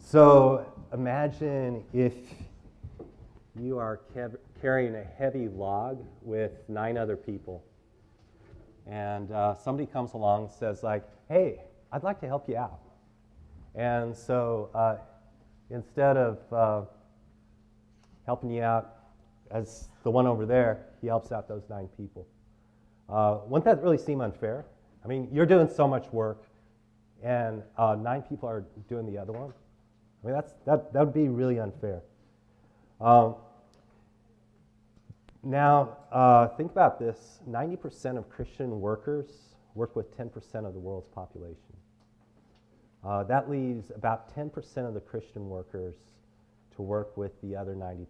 So imagine if you are carrying a heavy log with 9 other people, and somebody comes along and says, like, hey, I'd like to help you out. And so instead of helping you out as the one over there, he helps out those 9 people. Wouldn't that really seem unfair? I mean, you're doing so much work, and 9 people are doing the other one. I mean, that would be really unfair. Now, think about this. 90% of Christian workers work with 10% of the world's population. That leaves about 10% of the Christian workers to work with the other 90%.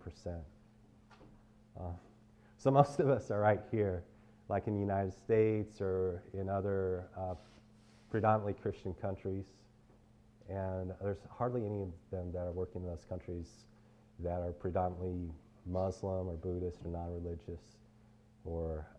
So most of us are right here, like in the United States or in other predominantly Christian countries. And there's hardly any of them that are working in those countries that are predominantly Muslim or Buddhist or non-religious or,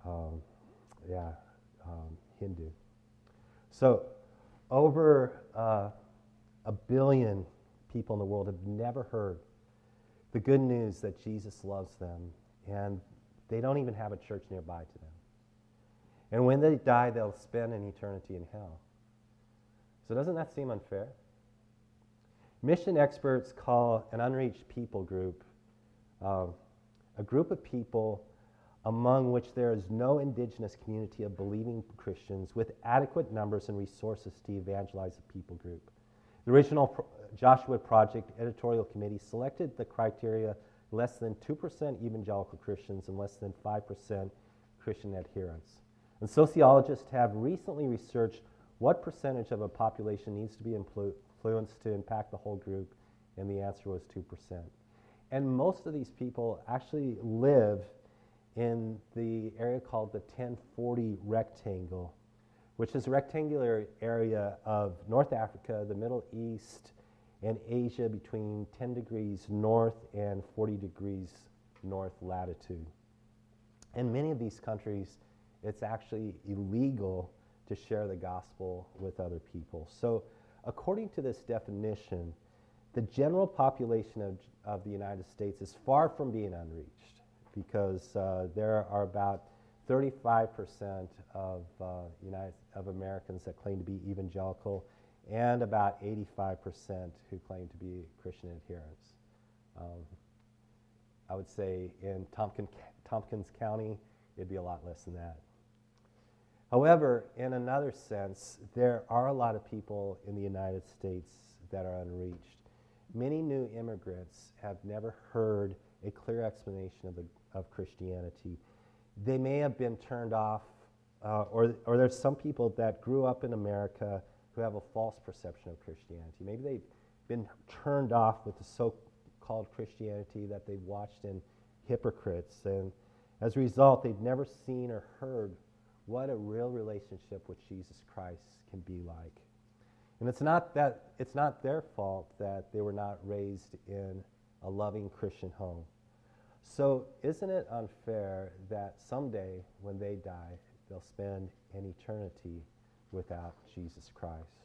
Hindu. So over 1 billion people in the world have never heard the good news that Jesus loves them, and they don't even have a church nearby to them. And when they die, they'll spend an eternity in hell. So doesn't that seem unfair? Mission experts call an unreached people group a group of people among which there is no indigenous community of believing Christians with adequate numbers and resources to evangelize the people group. The original Joshua Project editorial committee selected the criteria less than 2% evangelical Christians and less than 5% Christian adherents. And sociologists have recently researched what percentage of a population needs to be influenced to impact the whole group, and the answer was 2%. And most of these people actually live in the area called the 1040 rectangle, which is a rectangular area of North Africa, the Middle East, and Asia between 10 degrees north and 40 degrees north latitude. In many of these countries, it's actually illegal to share the gospel with other people. So according to this definition, the general population of the United States is far from being unreached, because there are about 35% of Americans that claim to be evangelical, and about 85% who claim to be Christian adherents. I would say in Tompkins County, it'd be a lot less than that. However, in another sense, there are a lot of people in the United States that are unreached. Many new immigrants have never heard a clear explanation of Christianity. They may have been turned off, or there's some people that grew up in America who have a false perception of Christianity. Maybe they've been turned off with the so-called Christianity that they've watched in Hypocrites, and as a result, they've never seen or heard what a real relationship with Jesus Christ can be like. And it's not their fault that they were not raised in a loving Christian home. So isn't it unfair that someday when they die, they'll spend an eternity without Jesus Christ?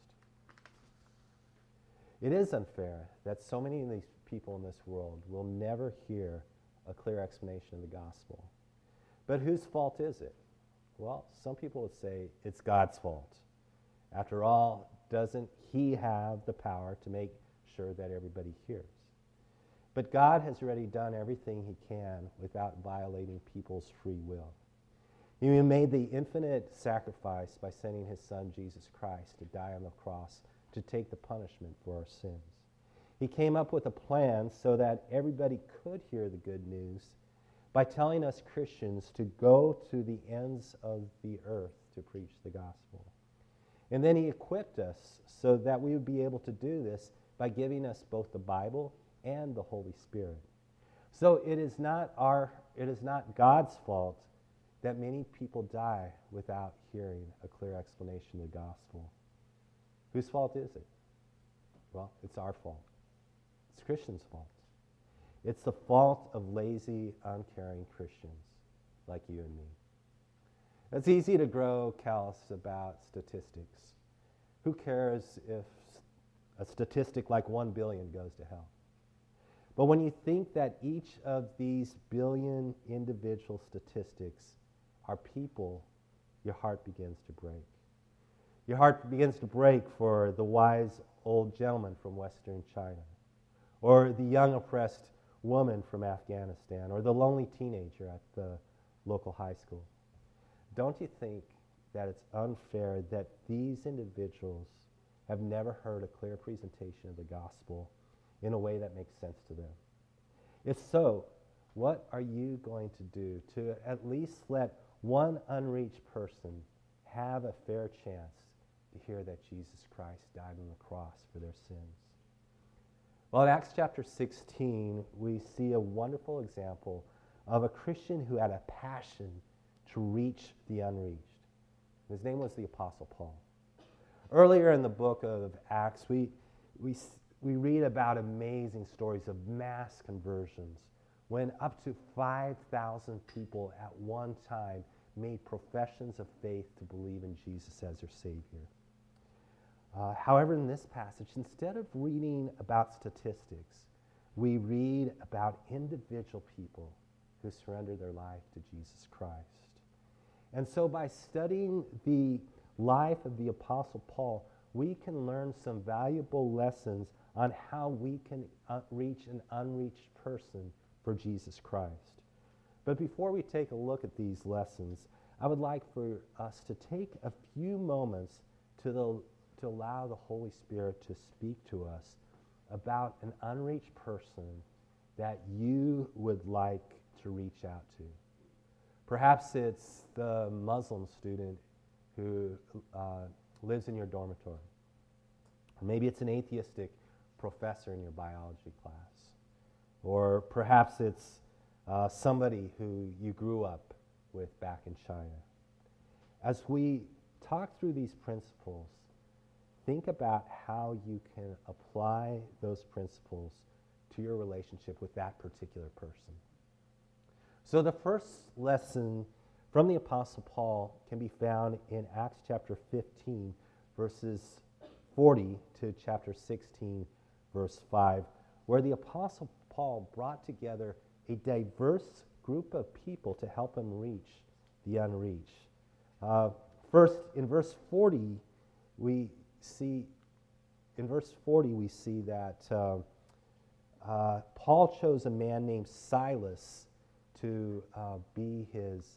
It is unfair that so many of these people in this world will never hear a clear explanation of the gospel. But whose fault is it? Well, some people would say it's God's fault. After all, doesn't He have the power to make sure that everybody hears? But God has already done everything He can without violating people's free will. He made the infinite sacrifice by sending His Son, Jesus Christ, to die on the cross to take the punishment for our sins. He came up with a plan so that everybody could hear the good news by telling us Christians to go to the ends of the earth to preach the gospel. And then He equipped us so that we would be able to do this by giving us both the Bible and the Holy Spirit. So it is not God's fault that many people die without hearing a clear explanation of the gospel. Whose fault is it? Well, it's our fault. It's Christians' fault. It's the fault of lazy, uncaring Christians like you and me. It's easy to grow callous about statistics. Who cares if A statistic like 1 billion goes to hell. But when you think that each of these billion individual statistics are people, your heart begins to break. Your heart begins to break for the wise old gentleman from Western China, or the young oppressed woman from Afghanistan, or the lonely teenager at the local high school. Don't you think that it's unfair that these individuals have never heard a clear presentation of the gospel in a way that makes sense to them? If so, what are you going to do to at least let one unreached person have a fair chance to hear that Jesus Christ died on the cross for their sins? Well, in Acts chapter 16, we see a wonderful example of a Christian who had a passion to reach the unreached. His name was the Apostle Paul. Earlier in the book of Acts, we read about amazing stories of mass conversions when up to 5,000 people at one time made professions of faith to believe in Jesus as their Savior. However, in this passage, instead of reading about statistics, we read about individual people who surrendered their life to Jesus Christ. And so by studying the life of the Apostle Paul, we can learn some valuable lessons on how we can reach an unreached person for Jesus Christ. But before we take a look at these lessons, I would like for us to take a few moments to allow the Holy Spirit to speak to us about an unreached person that you would like to reach out to. Perhaps it's the Muslim student who lives in your dormitory. Or maybe it's an atheistic professor in your biology class. Or perhaps it's somebody who you grew up with back in China. As we talk through these principles, think about how you can apply those principles to your relationship with that particular person. So the first lesson from the Apostle Paul can be found in Acts chapter 15, verses 40 to chapter 16, verse 5, where the Apostle Paul brought together a diverse group of people to help him reach the unreached. First, in verse 40, we see that Paul chose a man named Silas to be his,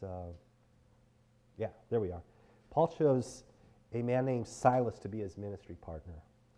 Paul chose a man named Silas to be his ministry partner.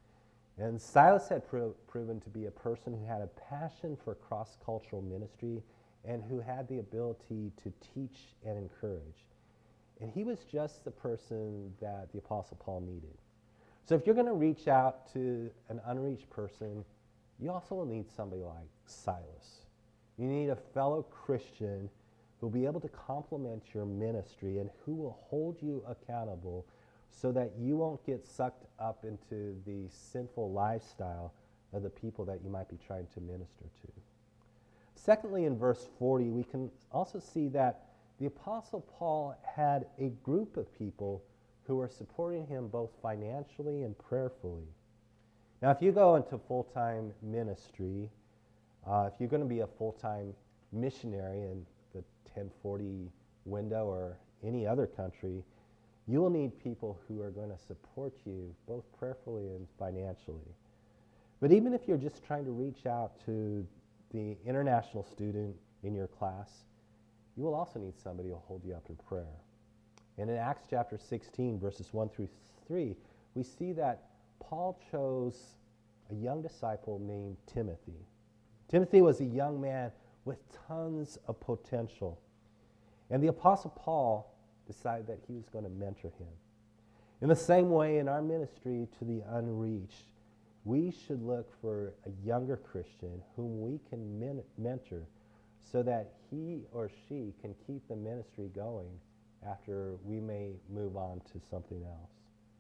And Silas had proven to be a person who had a passion for cross-cultural ministry and who had the ability to teach and encourage. And he was just the person that the Apostle Paul needed. So if you're going to reach out to an unreached person, you also will need somebody like Silas. You need a fellow Christian who will be able to complement your ministry and who will hold you accountable so that you won't get sucked up into the sinful lifestyle of the people that you might be trying to minister to. Secondly, in verse 40, we can also see that the Apostle Paul had a group of people who were supporting him both financially and prayerfully. Now, if you go into full-time ministry, if you're going to be a full-time missionary in the 1040 window or any other country, you will need people who are going to support you both prayerfully and financially. But even if you're just trying to reach out to the international student in your class, you will also need somebody who will hold you up in prayer. And in Acts chapter 16, verses 1 through 3, we see that Paul chose a young disciple named Timothy. Timothy was a young man with tons of potential. And the Apostle Paul decided that he was going to mentor him. In the same way, in our ministry to the unreached, we should look for a younger Christian whom we can mentor so that he or she can keep the ministry going after we may move on to something else.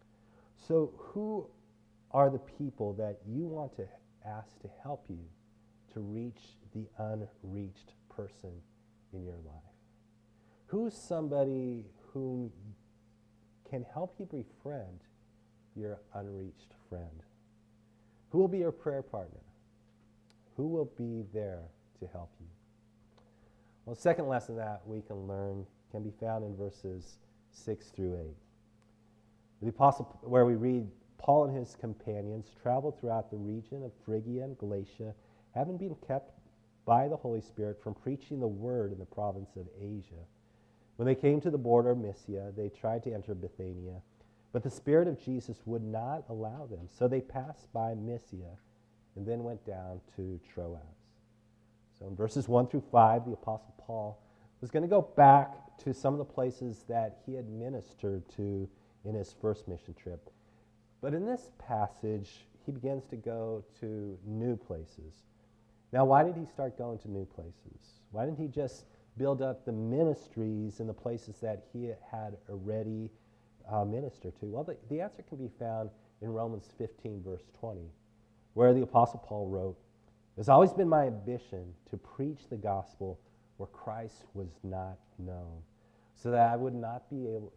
So who are the people that you want to ask to help you to reach the unreached person in your life? Who's somebody whom can help you befriend your unreached friend? Who will be your prayer partner? Who will be there to help you? Well, the second lesson that we can learn can be found in verses 6 through 8. The apostle, where we read, Paul and his companions traveled throughout the region of Phrygia and Galatia, having been kept by the Holy Spirit from preaching the word in the province of Asia. When they came to the border of Mysia, they tried to enter Bithynia, but the Spirit of Jesus would not allow them. So they passed by Mysia and then went down to Troas. So in verses 1 through 5, the Apostle Paul was going to go back to some of the places that he had ministered to in his first mission trip. But in this passage, he begins to go to new places. Now, why did he start going to new places? Why didn't he just build up the ministries in the places that he had already ministered to? Well, the answer can be found in Romans 15, verse 20, where the Apostle Paul wrote, "It's always been my ambition to preach the gospel where Christ was not known, so that I would not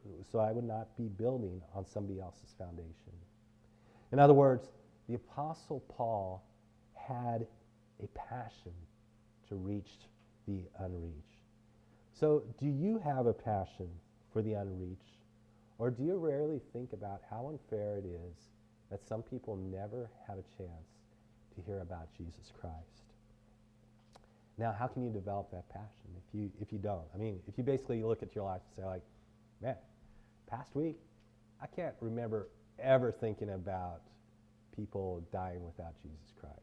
be building on somebody else's foundation." In other words, the Apostle Paul had a passion to reach the unreached. So, do you have a passion for the unreached? Or do you rarely think about how unfair it is that some people never have a chance to hear about Jesus Christ? Now, how can you develop that passion if you don't? I mean, if you basically look at your life and say, like, man, past week, I can't remember ever thinking about people dying without Jesus Christ.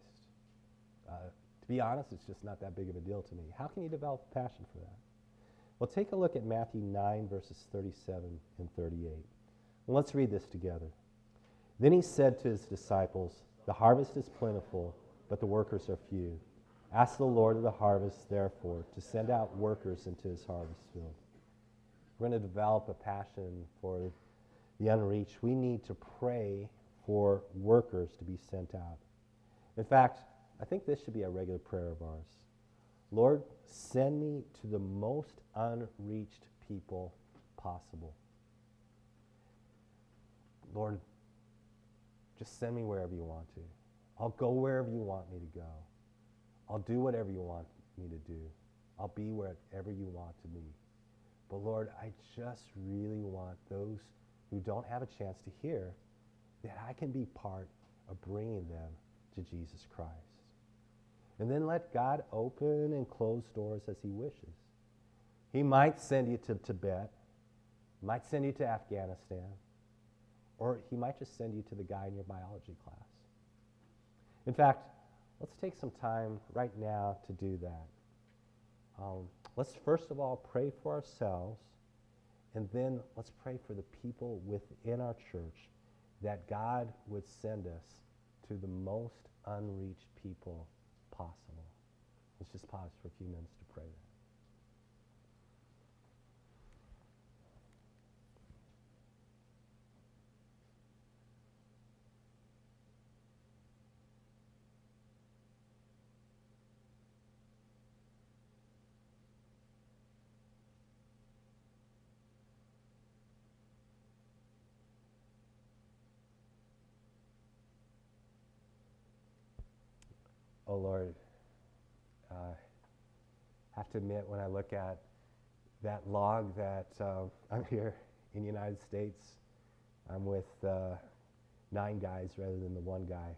To be honest, it's just not that big of a deal to me. How can you develop a passion for that? Well, take a look at Matthew 9, verses 37 and 38. Well, let's read this together. Then he said to his disciples, "The harvest is plentiful, but the workers are few. Ask the Lord of the harvest, therefore, to send out workers into his harvest field." If we're going to develop a passion for the unreached, we need to pray for workers to be sent out. In fact, I think this should be a regular prayer of ours. Lord, send me to the most unreached people possible. Lord, just send me wherever you want to. I'll go wherever you want me to go. I'll do whatever you want me to do. I'll be wherever you want to be. But Lord, I just really want those who don't have a chance to hear that I can be part of bringing them to Jesus Christ. And then let God open and close doors as he wishes. He might send you to Tibet, might send you to Afghanistan, or he might just send you to the guy in your biology class. In fact, let's take some time right now to do that. Let's first of all pray for ourselves, and then let's pray for the people within our church that God would send us to the most unreached people possible. Let's just pause for a few minutes to pray that. Oh Lord, I have to admit when I look at that log that I'm here in the United States, I'm with 9 guys rather than the one guy.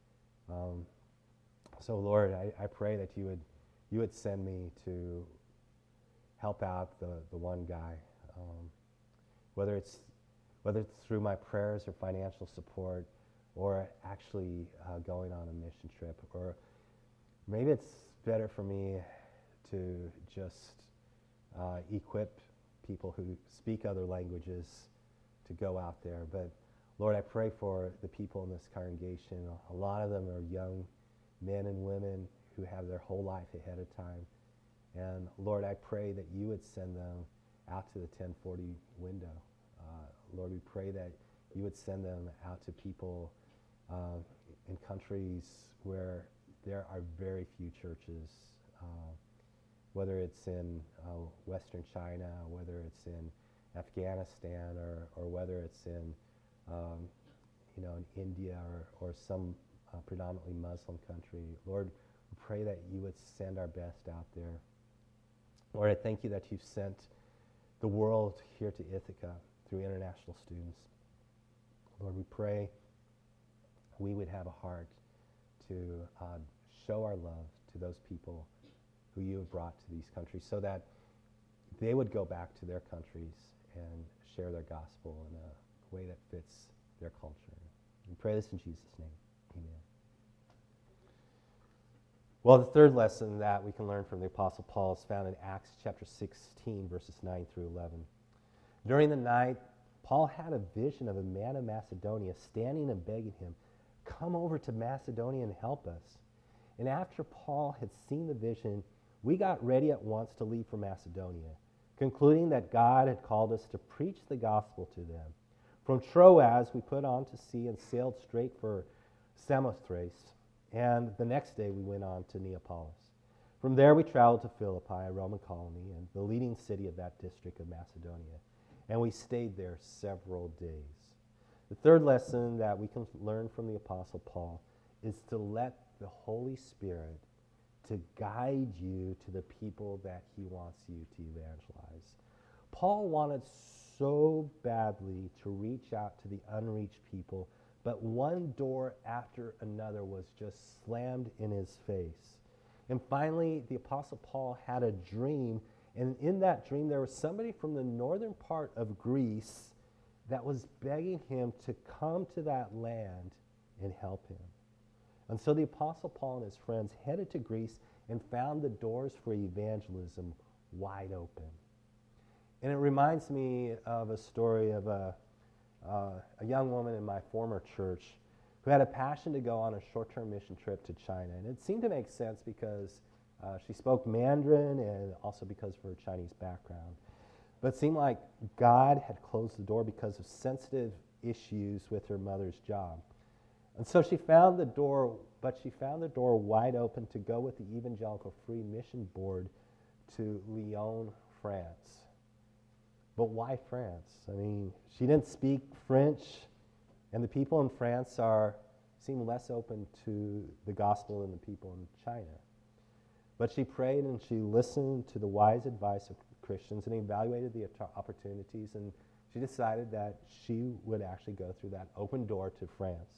So Lord, I pray that you would send me to help out the one guy, whether it's through my prayers or financial support, or actually going on a mission trip, or maybe it's better for me to just equip people who speak other languages to go out there. But Lord, I pray for the people in this congregation. A lot of them are young men and women who have their whole life ahead of time. And Lord, I pray that you would send them out to the 1040 window. Lord, we pray that you would send them out to people in countries where there are very few churches, whether it's in Western China, whether it's in Afghanistan, or whether it's in in India or some predominantly Muslim country. Lord, we pray that you would send our best out there. Lord, I thank you that you've sent the world here to Ithaca through international students. Lord, we pray we would have a heart to show our love to those people who you have brought to these countries so that they would go back to their countries and share their gospel in a way that fits their culture. We pray this in Jesus' name. Amen. Well, the third lesson that we can learn from the Apostle Paul is found in Acts chapter 16, verses 9 through 11. During the night, Paul had a vision of a man of Macedonia standing and begging him, "Come over to Macedonia and help us." And after Paul had seen the vision, we got ready at once to leave for Macedonia, concluding that God had called us to preach the gospel to them. From Troas, we put on to sea and sailed straight for Samothrace, and the next day we went on to Neapolis. From there we traveled to Philippi, a Roman colony, and the leading city of that district of Macedonia, and we stayed there several days. The third lesson that we can learn from the Apostle Paul is to let the Holy Spirit to guide you to the people that he wants you to evangelize. Paul wanted so badly to reach out to the unreached people, but one door after another was just slammed in his face. And finally, the Apostle Paul had a dream, and in that dream there was somebody from the northern part of Greece that was begging him to come to that land and help him. And so the Apostle Paul and his friends headed to Greece and found the doors for evangelism wide open. And it reminds me of a story of a young woman in my former church who had a passion to go on a short-term mission trip to China. And it seemed to make sense because she spoke Mandarin and also because of her Chinese background. But it seemed like God had closed the door because of sensitive issues with her mother's job. And so she found the door wide open to go with the Evangelical Free Mission Board to Lyon, France. But why France? I mean, she didn't speak French, and the people in France seem less open to the gospel than the people in China. But she prayed and she listened to the wise advice of Christians and evaluated the opportunities, and she decided that she would actually go through that open door to France.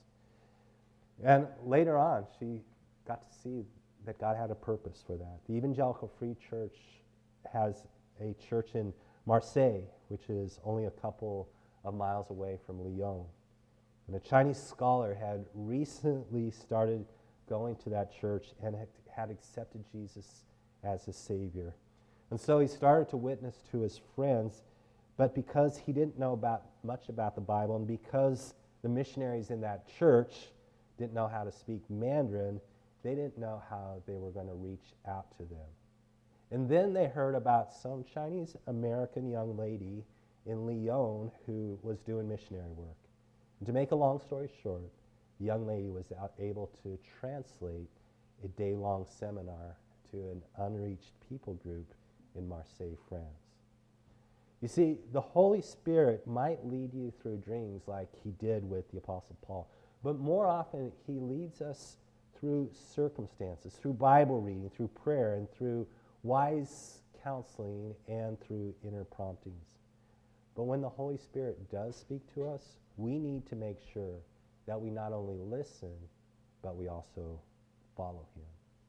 And later on, she got to see that God had a purpose for that. The Evangelical Free Church has a church in Marseille, which is only a couple of miles away from Lyon. And a Chinese scholar had recently started going to that church and had accepted Jesus as his Savior. And so he started to witness to his friends, but because he didn't know much about the Bible, and because the missionaries in that church didn't know how to speak Mandarin, they didn't know how they were going to reach out to them. And then they heard about some Chinese American young lady in Lyon who was doing missionary work. And to make a long story short, the young lady was able to translate a day-long seminar to an unreached people group in Marseille, France. You see, the Holy Spirit might lead you through dreams like he did with the Apostle Paul, but more often he leads us through circumstances, through Bible reading, through prayer, and through wise counseling, and through inner promptings. But when the Holy Spirit does speak to us, we need to make sure that we not only listen, but we also follow him.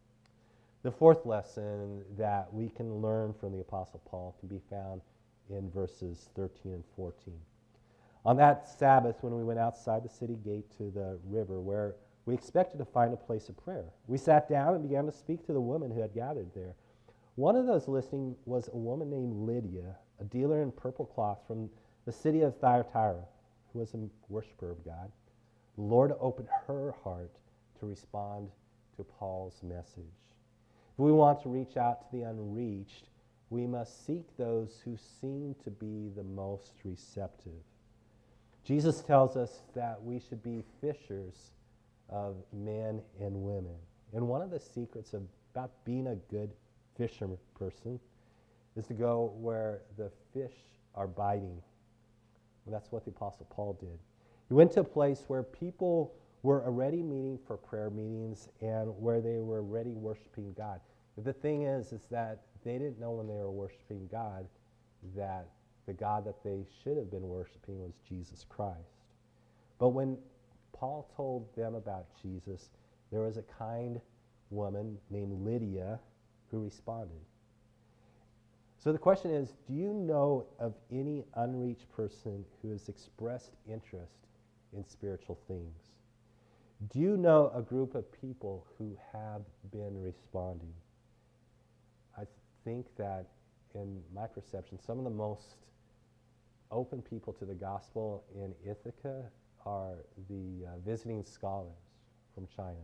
The fourth lesson that we can learn from the Apostle Paul can be found in verses 13 and 14. On that Sabbath, when we went outside the city gate to the river, where we expected to find a place of prayer, we sat down and began to speak to the women who had gathered there. One of those listening was a woman named Lydia, a dealer in purple cloth from the city of Thyatira, who was a worshiper of God. The Lord opened her heart to respond to Paul's message. If we want to reach out to the unreached, we must seek those who seem to be the most receptive. Jesus tells us that we should be fishers of men and women. And one of the secrets about being a good fisherman person is to go where the fish are biting. And that's what the Apostle Paul did. He went to a place where people were already meeting for prayer meetings and where they were already worshiping God. But the thing is that they didn't know when they were worshiping God that the God that they should have been worshiping was Jesus Christ. But when Paul told them about Jesus, there was a kind woman named Lydia who responded. So the question is, do you know of any unreached person who has expressed interest in spiritual things? Do you know a group of people who have been responding? I think that in my perception, some of the most open people to the gospel in Ithaca are the visiting scholars from China.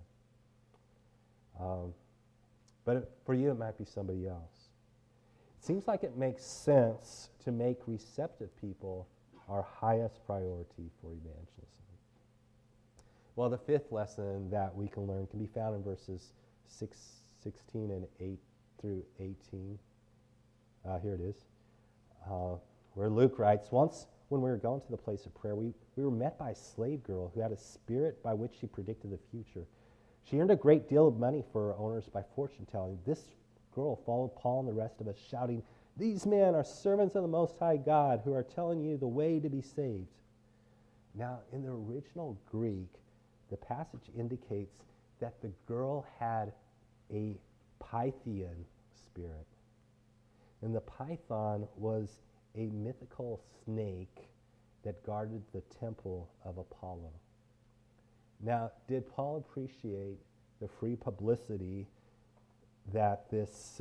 But for you, it might be somebody else. It seems like it makes sense to make receptive people our highest priority for evangelism. Well, the fifth lesson that we can learn can be found in verses 16 and 8 through 18. Here it is, where Luke writes, "Once when we were going to the place of prayer, we were met by a slave girl who had a spirit by which she predicted the future. She earned a great deal of money for her owners by fortune telling. This girl followed Paul and the rest of us, shouting, 'These men are servants of the Most High God who are telling you the way to be saved.'" Now, in the original Greek, the passage indicates that the girl had a Pythian spirit. And the python was a mythical snake that guarded the temple of Apollo. Now, did Paul appreciate the free publicity that this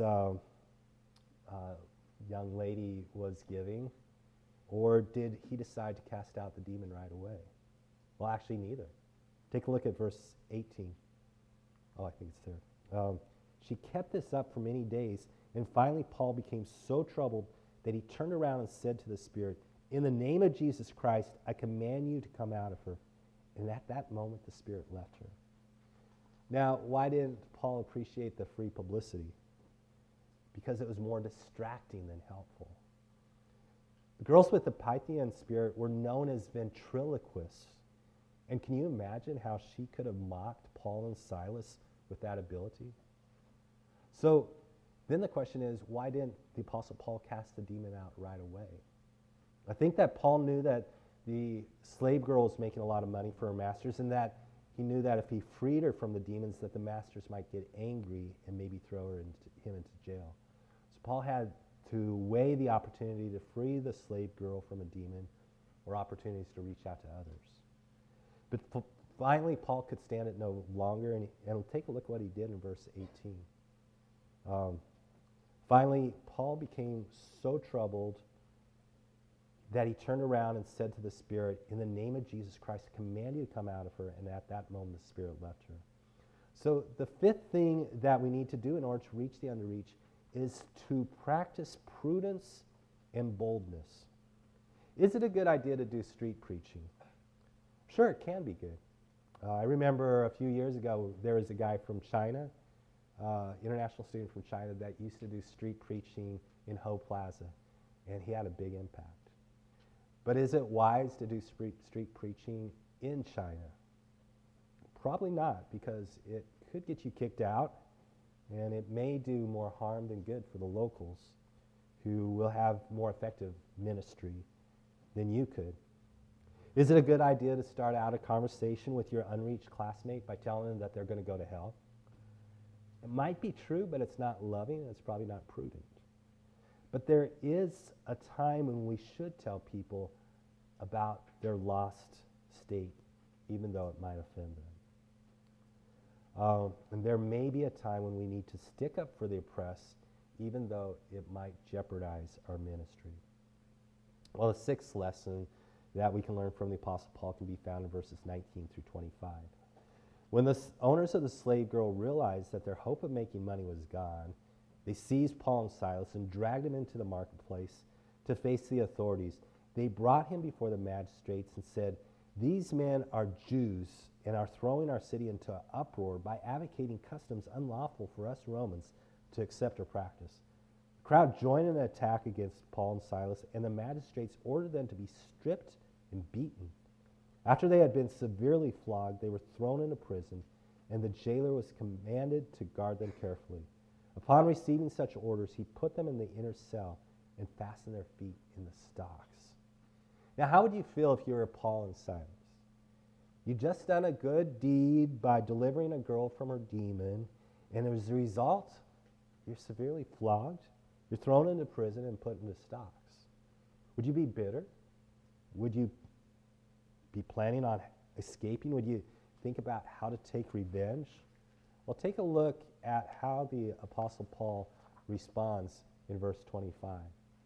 young lady was giving, or did he decide to cast out the demon right away? Well, actually, neither. Take a look at verse 18. Oh, I think it's there. She kept this up for many days, and finally Paul became so troubled that he turned around and said to the spirit, "In the name of Jesus Christ, I command you to come out of her." And at that moment, the spirit left her. Now, why didn't Paul appreciate the free publicity? Because it was more distracting than helpful. The girls with the Pythian spirit were known as ventriloquists. And can you imagine how she could have mocked Paul and Silas with that ability? So then the question is, why didn't the Apostle Paul cast the demon out right away? I think that Paul knew that the slave girl was making a lot of money for her masters, and that he knew that if he freed her from the demons, that the masters might get angry and maybe throw him into jail. So Paul had to weigh the opportunity to free the slave girl from a demon or opportunities to reach out to others. But finally, Paul could stand it no longer, and take a look at what he did in verse 18. Finally, Paul became so troubled that he turned around and said to the spirit, "In the name of Jesus Christ, I command you to come out of her." And at that moment, the spirit left her. So the fifth thing that we need to do in order to reach the underreached is to practice prudence and boldness. Is it a good idea to do street preaching? Sure, it can be good. I remember a few years ago, there was a guy from China, international student from China, that used to do street preaching in Ho Plaza, and he had a big impact. But is it wise to do street preaching in China? Probably not, because it could get you kicked out, and it may do more harm than good for the locals, who will have more effective ministry than you could. Is it a good idea to start out a conversation with your unreached classmate by telling them that they're going to go to hell? It might be true, but it's not loving, and it's probably not prudent. But there is a time when we should tell people about their lost state, even though it might offend them. And there may be a time when we need to stick up for the oppressed, even though it might jeopardize our ministry. Well, the sixth lesson that we can learn from the Apostle Paul can be found in verses 19 through 25. When the owners of the slave girl realized that their hope of making money was gone, they seized Paul and Silas and dragged them into the marketplace to face the authorities. They brought him before the magistrates and said, "These men are Jews and are throwing our city into uproar by advocating customs unlawful for us Romans to accept or practice." The crowd joined in an attack against Paul and Silas, and the magistrates ordered them to be stripped and beaten. After they had been severely flogged, they were thrown into prison, and the jailer was commanded to guard them carefully. Upon receiving such orders, he put them in the inner cell and fastened their feet in the stocks. Now, how would you feel if you were Paul and Silas? You just done a good deed by delivering a girl from her demon, and as a result, you're severely flogged, you're thrown into prison and put into stocks. Would you be bitter? Would you be planning on escaping? Would you think about how to take revenge? Well, take a look at how the Apostle Paul responds in verse 25.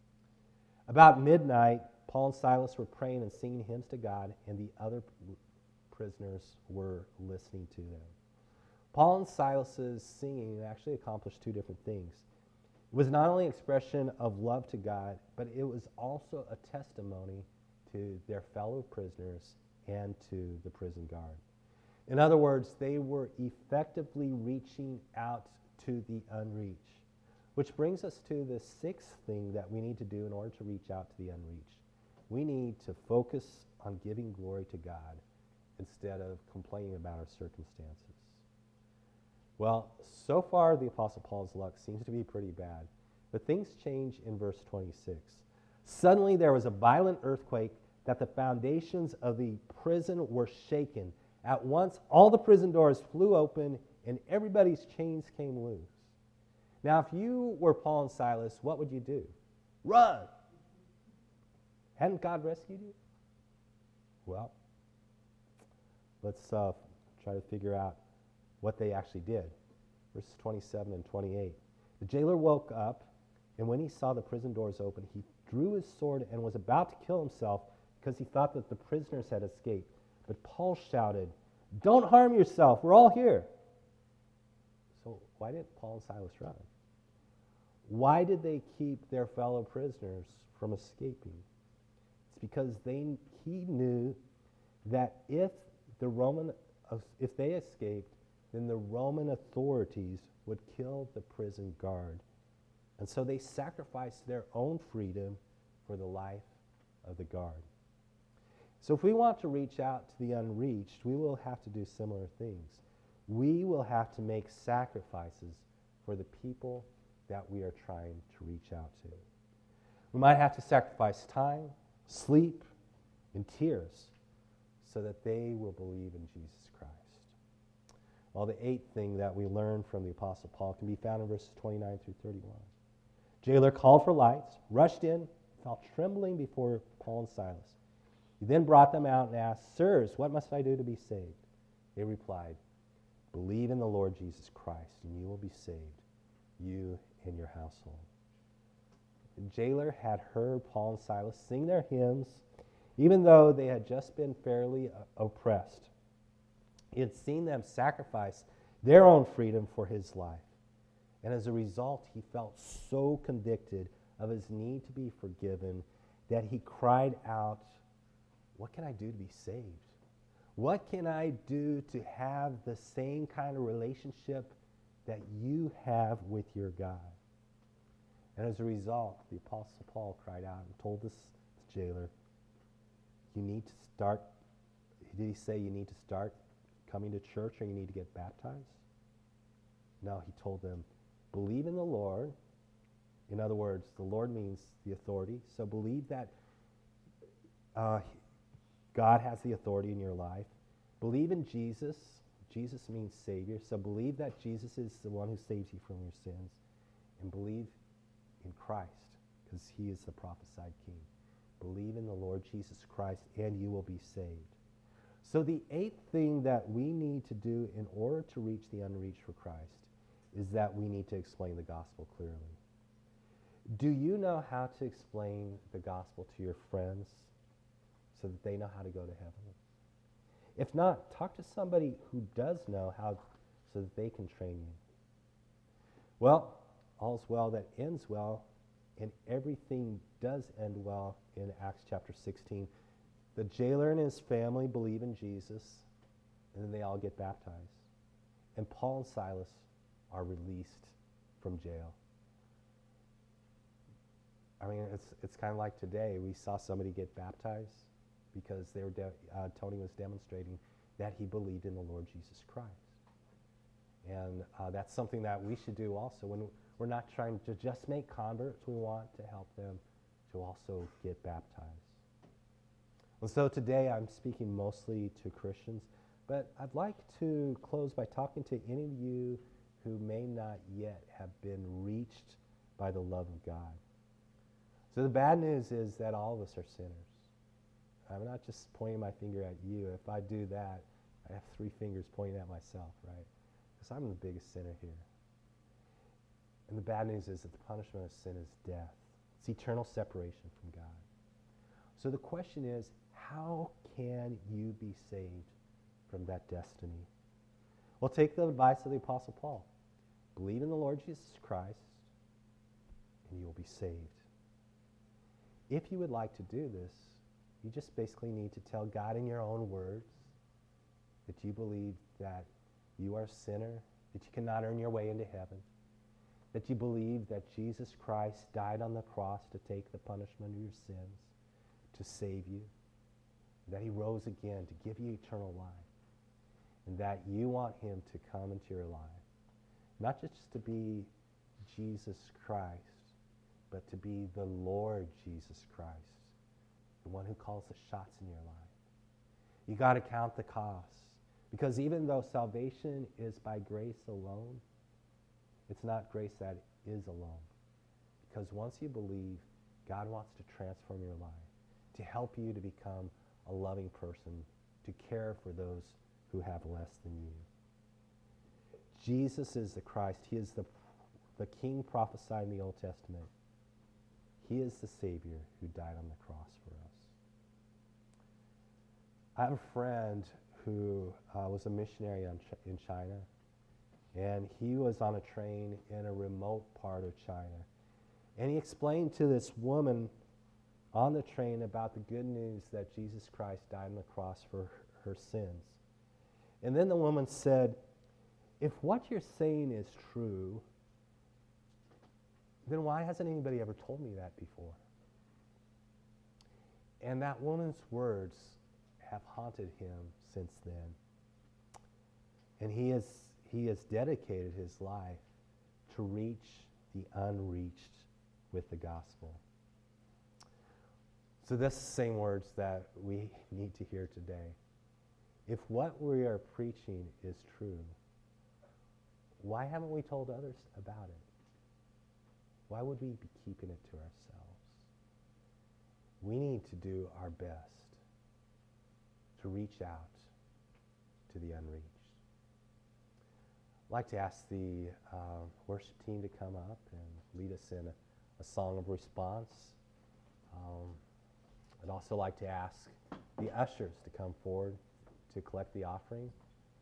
About midnight, Paul and Silas were praying and singing hymns to God, and the other prisoners were listening to them. Paul and Silas's singing actually accomplished two different things. It was not only an expression of love to God, but it was also a testimony to their fellow prisoners and to the prison guard. In other words, they were effectively reaching out to the unreached, which brings us to the sixth thing that we need to do in order to reach out to the unreached. We need to focus on giving glory to God instead of complaining about our circumstances. Well, so far the Apostle Paul's luck seems to be pretty bad, but things change in verse 26. Suddenly there was a violent earthquake that the foundations of the prison were shaken. At once all the prison doors flew open and everybody's chains came loose. Now, if you were Paul and Silas, what would you do? Run! Hadn't God rescued you? Well, let's try to figure out what they actually did. Verses 27 and 28. The jailer woke up, and when he saw the prison doors open, he drew his sword and was about to kill himself because he thought that the prisoners had escaped. But Paul shouted, "Don't harm yourself, we're all here." So why did Paul and Silas run? Why did they keep their fellow prisoners from escaping? It's because he knew that if they escaped, then the Roman authorities would kill the prison guard. And so they sacrificed their own freedom for the life of the guard. So if we want to reach out to the unreached, we will have to do similar things. We will have to make sacrifices for the people that we are trying to reach out to. We might have to sacrifice time, sleep, and tears so that they will believe in Jesus Christ. Well, the eighth thing that we learn from the Apostle Paul can be found in verses 29 through 31. Jailer called for lights, rushed in, fell trembling before Paul and Silas. He then brought them out and asked, "Sirs, what must I do to be saved?" They replied, "Believe in the Lord Jesus Christ, and you will be saved, you and your household." The jailer had heard Paul and Silas sing their hymns, even though they had just been fairly oppressed. He had seen them sacrifice their own freedom for his life. And as a result, he felt so convicted of his need to be forgiven that he cried out, "What can I do to be saved? What can I do to have the same kind of relationship that you have with your God?" And as a result, the Apostle Paul cried out and told this jailer, "You need to start," did he say you need to start coming to church or you need to get baptized? No, he told them, believe in the Lord. In other words, the Lord means the authority. So believe that God has the authority in your life. Believe in Jesus. Jesus means Savior. So believe that Jesus is the one who saves you from your sins. And believe in Christ, because he is the prophesied King. Believe in the Lord Jesus Christ, and you will be saved. So the eighth thing that we need to do in order to reach the unreached for Christ is that we need to explain the gospel clearly. Do you know how to explain the gospel to your friends so that they know how to go to heaven? If not, talk to somebody who does know how so that they can train you. Well, all's well that ends well, and everything does end well in Acts chapter 16. The jailer and his family believe in Jesus, and then they all get baptized. And Paul and Silas are released from jail. I mean, it's kind of like today. We saw somebody get baptized. because Tony was demonstrating that he believed in the Lord Jesus Christ. And that's something that we should do also. When we're not trying to just make converts, we want to help them to also get baptized. And so today I'm speaking mostly to Christians, but I'd like to close by talking to any of you who may not yet have been reached by the love of God. So the bad news is that all of us are sinners. I'm not just pointing my finger at you. If I do that, I have 3 fingers pointing at myself, right? Because I'm the biggest sinner here. And the bad news is that the punishment of sin is death. It's eternal separation from God. So the question is, how can you be saved from that destiny? Well, take the advice of the Apostle Paul. Believe in the Lord Jesus Christ, and you will be saved. If you would like to do this, you just basically need to tell God in your own words that you believe that you are a sinner, that you cannot earn your way into heaven, that you believe that Jesus Christ died on the cross to take the punishment of your sins, to save you, that he rose again to give you eternal life, and that you want him to come into your life, not just to be Jesus Christ, but to be the Lord Jesus Christ, the one who calls the shots in your life. You got to count the costs, because even though salvation is by grace alone, it's not grace that is alone. Because once you believe, God wants to transform your life, to help you to become a loving person, to care for those who have less than you. Jesus is the Christ. He is the King prophesied in the Old Testament. He is the Savior who died on the cross for us. I have a friend who was a missionary in China, and he was on a train in a remote part of China. And he explained to this woman on the train about the good news that Jesus Christ died on the cross for her sins. And then the woman said, if what you're saying is true, then why hasn't anybody ever told me that before? And that woman's words have haunted him since then. And he has dedicated his life to reach the unreached with the gospel. So that's the same words that we need to hear today. If what we are preaching is true, why haven't we told others about it? Why would we be keeping it to ourselves? We need to do our best to reach out to the unreached. I'd like to ask the worship team to come up and lead us in a song of response. I'd also like to ask the ushers to come forward to collect the offering.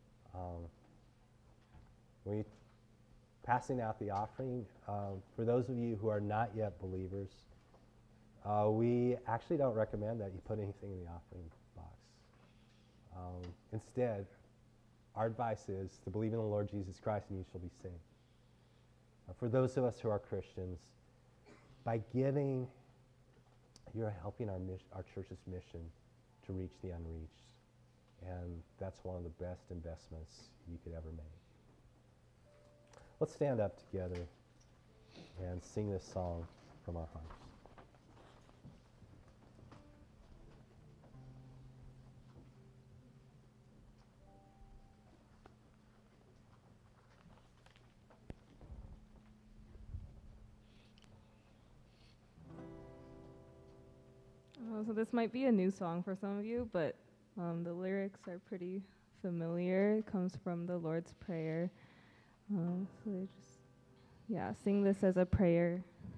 When passing out the offering, for those of you who are not yet believers, we actually don't recommend that you put anything in the offering box. Instead, our advice is to believe in the Lord Jesus Christ and you shall be saved. For those of us who are Christians, by giving, you're helping our church's mission to reach the unreached. And that's one of the best investments you could ever make. Let's stand up together and sing this song from our hearts. So this might be a new song for some of you, but the lyrics are pretty familiar. It comes from the Lord's Prayer. So they just, sing this as a prayer